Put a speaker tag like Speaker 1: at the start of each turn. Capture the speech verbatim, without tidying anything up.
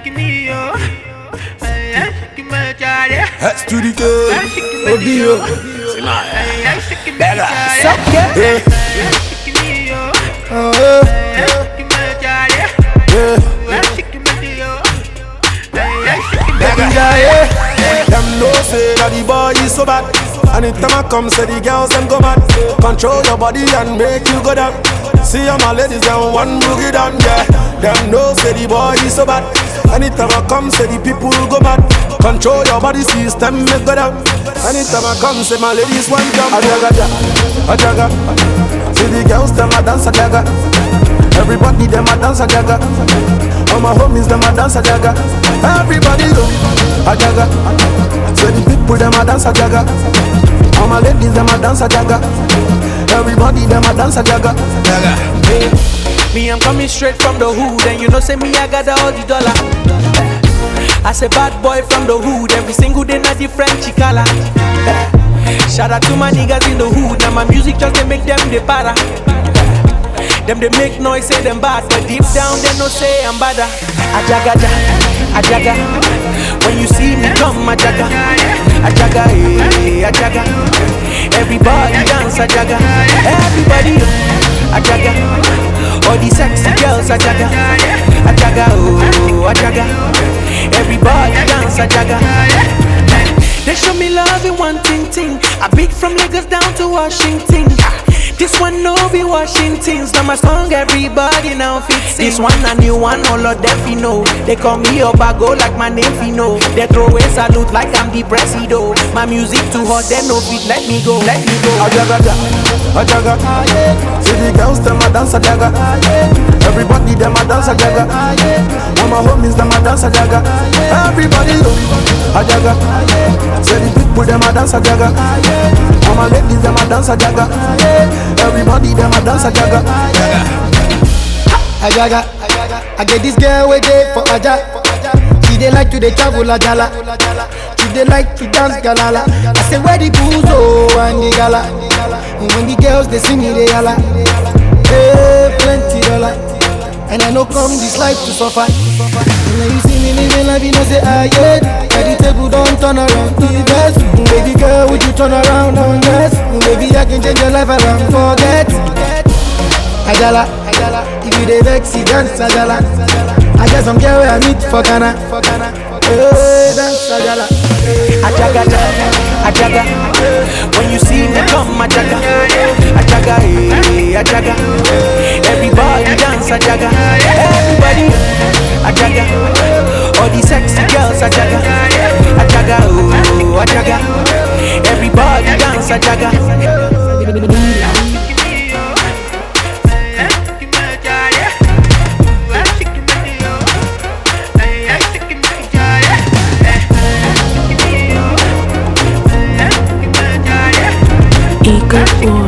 Speaker 1: That's to the good. Audio. Bella. Suck it. Yeah. Them know say that the boy is so bad. Anytime I come, say the girls them go mad. Control your body and make you go down. See all my ladies down, one boogie down, yeah. Them know say the boy is so bad. Anytime I come, say the people go mad. Control your body system, make go down. Anytime I come, say my ladies one jump. Ajaga, ajaga. See the girls them a dance ajaga. Everybody them a dance ajaga. All my homies them a dance ajaga. Everybody go ajaga. See the people them a dance ajaga. All my ladies them a dance ajaga. Everybody them a dance ajaga. Hey.
Speaker 2: Me, I'm coming straight from the hood, and you know, say me, I got all the dollar. I say bad boy from the hood, every single day, not different chicala. Shout out to my niggas in the hood, now my music just they make them the para. Them they make noise, say them bad, but deep down they no say I'm bada. Ajaga, ajaga, when you see me come, ajaga, ajaga, eh, ajaga. Everybody dance, ajaga, everybody, ajaga. All these sexy girls, ajaga, ajaga, oh, ajaga. Everybody dance, ajaga. They show me love in one thing, thing. I beat from Lagos down to Washington. This one no be Washington's. Now my song everybody now fit sing. This one a new one, all of them fi know. They call me Obago like my name fi know. They throw a salute like I'm the presido. My music too hot, they no fit let me go, let me go.
Speaker 1: Ajaga, ajaga. See the girls them a dance ajaga. Everybody them a dance ajaga. All my homies them a dance ajaga. Everybody go ajaga. See the people them a dance ajaga. All my ladies them a dance ajaga. Everybody them a dance ajaga.
Speaker 3: Ajaga, I get this girl way day for Aja. She dey like to dey travel Ajala. She dey like to dance galala. I say where the buzo and the gala. And when the girls they see me they yalla. Hey, plenty dollar. And I know come this life to suffer. And when you see me living life, you know say ah yeah. Where the table don't turn around to the best. Baby girl, would you turn around and dance? Maybe I can change your life around. Forget Ajala, if you dey vex, you dance Ajala. I get some girl where I meet for Ghana. Hey, dance Ajala.
Speaker 2: Ajaga, ajaga. When you see me come, ajaga, ajaga, eh, ajaga. Everybody dance, ajaga. Everybody, ajaga. All these sexy girls, ajaga, ajaga, oh, ajaga. Everybody dance, ajaga.
Speaker 4: Eagle